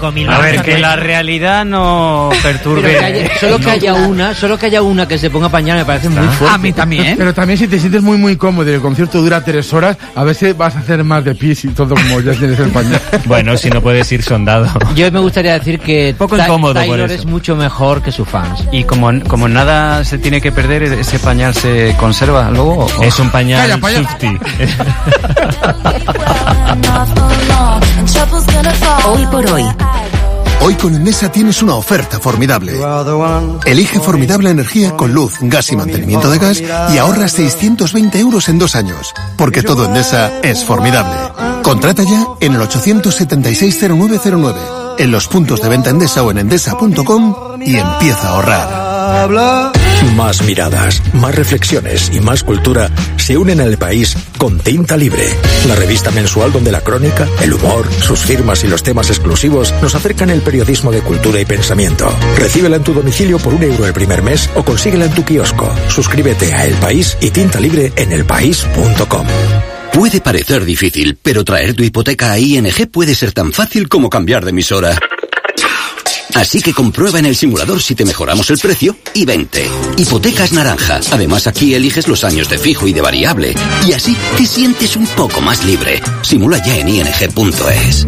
5.000. A ver, que la realidad no perturbe. Solo que haya una que se ponga pañal me parece muy fuerte. A mí también. Pero también si te sientes muy muy cómodo y el concierto dura 3 horas, a veces vas a hacer más de pis y todo como ya tienes el pañal. Bueno, si no puedes ir sondado. Yo me gustaría decir que poco incómodo Taylor por eso. es mucho mejor que sus fans. Y como nada se tiene que perder, ese pañal se conserva luego. Es un pañal Swiftie. Hoy por hoy. Hoy con Endesa tienes una oferta formidable. Elige formidable energía con luz, gas y mantenimiento de gas y ahorra 620 euros en 2 años. Porque todo Endesa es formidable. Contrata ya en el 876-0909, en los puntos de venta Endesa o en endesa.com y empieza a ahorrar. Más miradas, más reflexiones y más cultura se unen al país con Tinta Libre, la revista mensual donde la crónica, el humor, sus firmas y los temas exclusivos nos acercan el periodismo de cultura y pensamiento. Recíbela en tu domicilio por €1 el primer mes o consíguela en tu kiosco. Suscríbete a El País y Tinta Libre en elpaís.com. Puede parecer difícil, pero traer tu hipoteca a ING puede ser tan fácil como cambiar de emisora. Así que comprueba en el simulador si te mejoramos el precio y vente. Hipotecas Naranja. Además, aquí eliges los años de fijo y de variable. Y así te sientes un poco más libre. Simula ya en ing.es.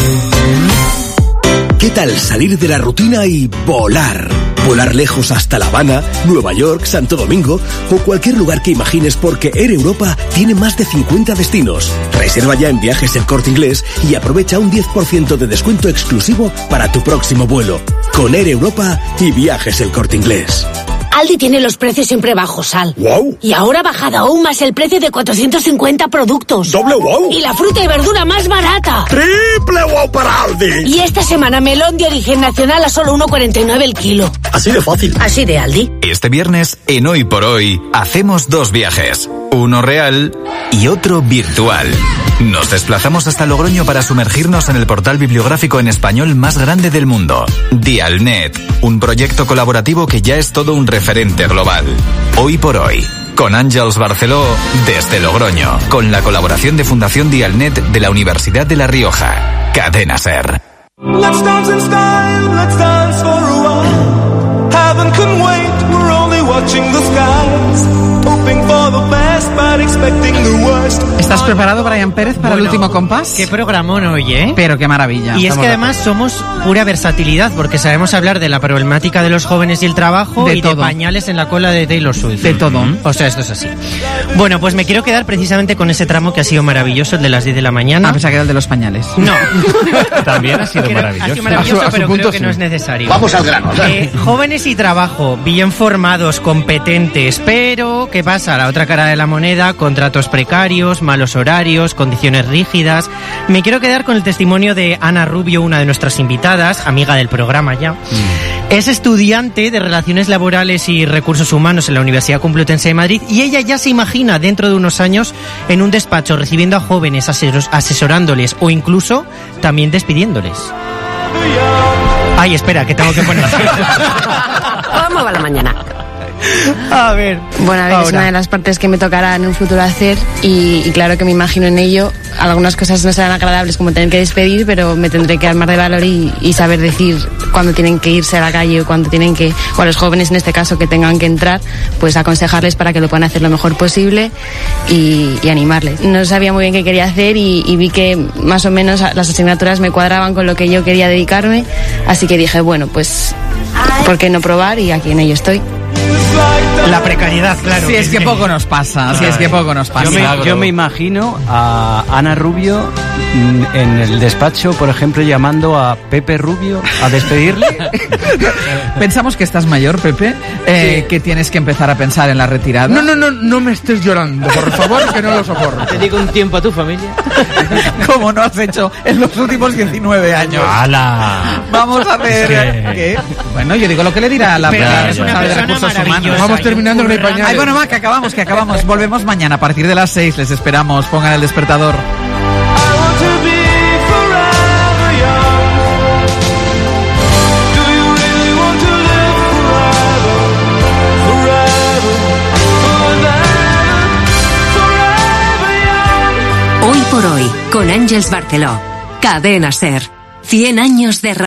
¿Qué tal salir de la rutina y volar? Volar lejos hasta La Habana, Nueva York, Santo Domingo o cualquier lugar que imagines, porque Air Europa tiene más de 50 destinos. Reserva ya en Viajes El Corte Inglés y aprovecha un 10% de descuento exclusivo para tu próximo vuelo. Con Air Europa y Viajes El Corte Inglés. Aldi tiene los precios siempre bajos, Sal. ¡Wow! Y ahora ha bajado aún más el precio de 450 productos. ¡Doble wow! Y la fruta y verdura más barata. ¡Triple wow para Aldi! Y esta semana melón de origen nacional a solo 1,49 el kilo. Así de fácil. Así de Aldi. Este viernes, en Hoy por Hoy, hacemos 2 viajes. Uno real y otro virtual. Nos desplazamos hasta Logroño para sumergirnos en el portal bibliográfico en español más grande del mundo, Dialnet, un proyecto colaborativo que ya es todo un referente global. Hoy por Hoy, con Àngels Barceló desde Logroño, con la colaboración de Fundación Dialnet de la Universidad de La Rioja. Cadena SER. Let's dance in style, let's dance for a while. Heaven can wait, we're only watching the skies. Hoping for the best, but expecting the worst. ¿Estás preparado, Brian Pérez, para el último compás? Qué programón hoy, ¿eh? Pero qué maravilla. Y es que además somos pura versatilidad, porque sabemos hablar de la problemática de los jóvenes y el trabajo, de y todo. de pañales en la cola de Taylor Swift. De todo. O sea, esto es así. Bueno, pues me quiero quedar precisamente con ese tramo que ha sido maravilloso, el de las 10 de la mañana. A pesar que era el de los pañales. No. También ha sido maravilloso. Ha sido maravilloso, A su pero punto creo que sí. no es necesario. Vamos al grano. Jóvenes y trabajo, bien formados, competentes, pero ¿qué pasa? La otra cara de la moneda, contratos precarios, malos horarios, condiciones rígidas. Me quiero quedar con el testimonio de Ana Rubio, una de nuestras invitadas, amiga del programa ya. Es estudiante de Relaciones Laborales y Recursos Humanos en la Universidad Complutense de Madrid, y ella ya se imagina dentro de unos años en un despacho recibiendo a jóvenes, asesorándoles o incluso también despidiéndoles. Ay, espera, que tengo que poner... ¿Cómo va la mañana? A ver. Bueno, a ver, ahora. es una de las partes que me tocará en un futuro hacer y claro que me imagino en ello. Algunas cosas no serán agradables, como tener que despedir, pero me tendré que armar de valor y saber decir cuándo tienen que irse a la calle o cuándo tienen que, o a los jóvenes en este caso que tengan que entrar, pues aconsejarles para que lo puedan hacer lo mejor posible y animarles. No sabía muy bien qué quería hacer y vi que más o menos las asignaturas me cuadraban con lo que yo quería dedicarme, así que dije, bueno, pues ¿por qué no probar? Y aquí en ello estoy. La precariedad, claro. Si es que poco nos pasa, si es que poco nos pasa. Yo me imagino a Ana Rubio en el despacho, por ejemplo, llamando a Pepe Rubio a despedirle. Pensamos que estás mayor, Pepe, que tienes que empezar a pensar en la retirada. No me estés llorando, por favor, que no lo soporto. Te digo un tiempo a tu familia. Como no has hecho en los últimos 19 años. ¡Hala! Vamos a ver. Sí. ¿Qué? Bueno, yo digo lo que le dirá la responsable de Recursos Humanos. Vamos terminando, que no hay pañales. Ay, bueno, va, que acabamos. Volvemos mañana a partir de las 6. Les esperamos. Pongan el despertador. Hoy por Hoy, con Àngels Barceló. Cadena SER. 100 años de